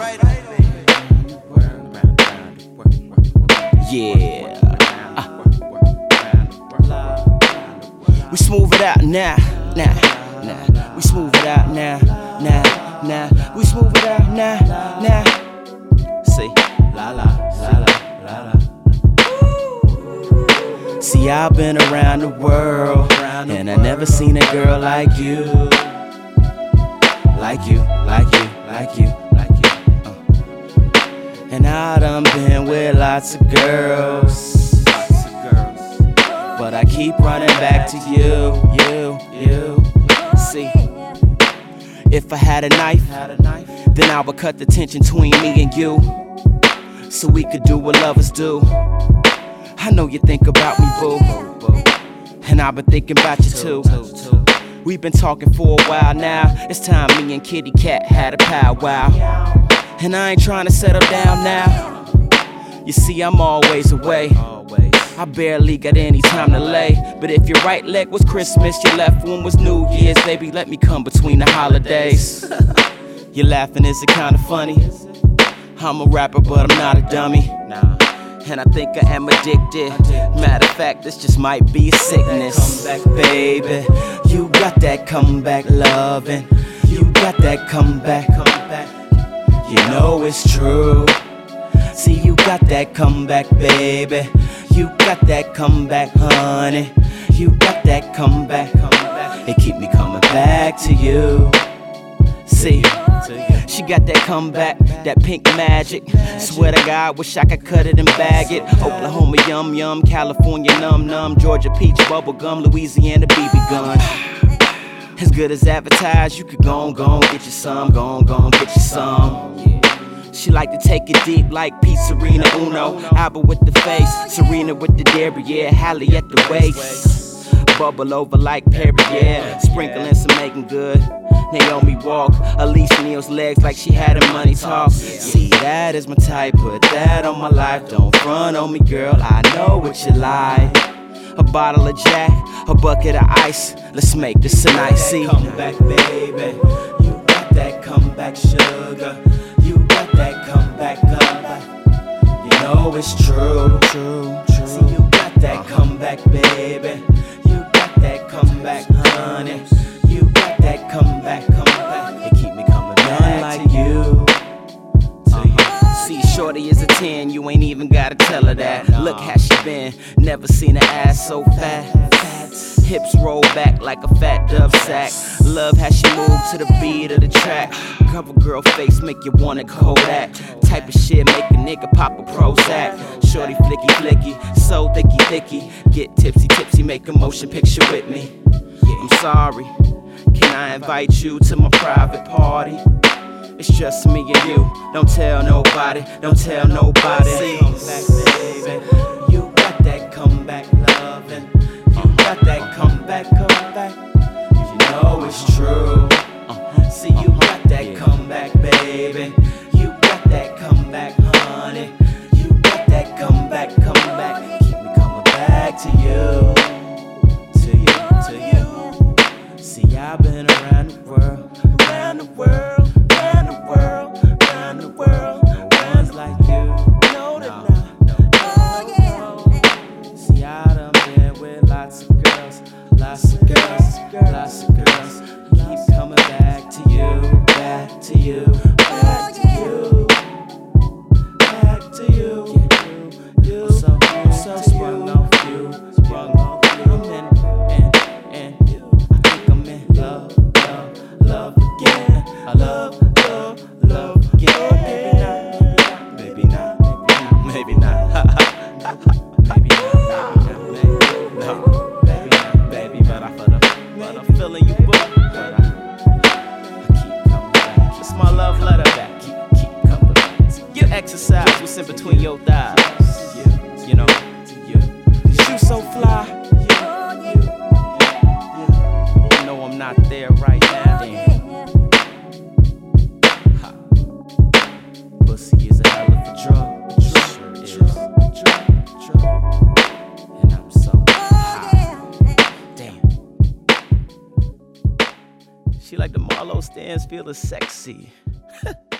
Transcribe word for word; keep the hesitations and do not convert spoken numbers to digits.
Yeah. Uh. We smooth it out now, now, now. We smooth it out now, now, now. We smooth it out now, now. See, la la, la la, la la. See, I've been around the world, and I never seen a girl like you, like you, like you, like you, like you. Uh. And I done been with lots of girls, lots of girls, but I keep running back to you, you, you. See, if I had a knife, then I would cut the tension between me and you, so we could do what lovers do. I know you think about me, boo, and I've been thinking about you too. We've been talking for a while now. It's time me and Kitty Cat had a powwow, and I ain't trying to settle down now. You see, I'm always away. I barely got any time to lay. But if your right leg was Christmas, your left one was New Year's, baby, let me come between the holidays. You're laughing, is it kinda funny? I'm a rapper, but I'm not a dummy. And I think I am addicted. Matter of fact, this just might be a sickness. Come back, baby. You got that comeback loving. You got that comeback. You know it's true. See, you got that comeback, baby. You got that comeback, honey. You got that comeback. It keep me coming back to you. See, she got that comeback, that pink magic. Swear to God, wish I could cut it and bag it. Oklahoma yum yum, California num num, Georgia peach bubble gum, Louisiana B B gun. As good as advertised, you could go on, go on, get you some, go on, go on, get you some. She like to take it deep like Pete, Serena, Uno. Alba with the face, Serena with the dairy, yeah, Halle at the waist. Bubble over like Perry, yeah. Sprinkling some making good. Naomi walk, Elise Neal's legs like she had a money talk. See, that is my type, put that on my life. Don't front on me, girl, I know what you like. A bottle of Jack, a bucket of ice. Let's make this a night. See, come back, baby. You got that comeback, sugar. You got that comeback, comeback. You know it's true, true, true. See, you got that comeback, baby. You got that comeback, honey. You got that comeback, comeback. It keep me coming back like you. Uh-huh. See, shorty is a ten, you ain't even gotta tell her that. Look how she been, never seen her ass so fat. Hips roll back like a fat dove sack. Love how she move to the beat of the track. Cover girl face make you wanna Kodak. Type of shit make a nigga pop a Prozac. Shorty flicky flicky, so thicky thicky. Get tipsy tipsy, make a motion picture with me. I'm sorry, can I invite you to my private party? It's just me and you, don't tell nobody, don't tell nobody. Come back, baby, you got that comeback loving. You got that comeback, comeback. You know it's true. See, you got that comeback, baby. You got that comeback, honey. You got that comeback, comeback. Keep me coming back to you, to you, to you. See, I've been around the world, around the world, around the world, around the world. No one's like you. No, no, no, no. See, I done been with lots of girls, lots of girls, lots of girls. Keep coming back to you, back to you, back to you, back to you. You, so, so sprung off you, sprung off you. I'm in, and, and I think I'm in love, love, love again. I love, love, love again. Maybe not, maybe not, maybe not, maybe not, no, baby not, baby, but I feel the, but I'm feeling you, boo. But I, I keep coming back. It's my love letter back. Keep, keep coming back. Your exercise was in between your thighs. You know, you so fly. You know I'm not there right now. Damn. Ha. Pussy is a hell of a drug. Sure is. And I'm so high. Damn. She like the Marlo Stansfield is sexy.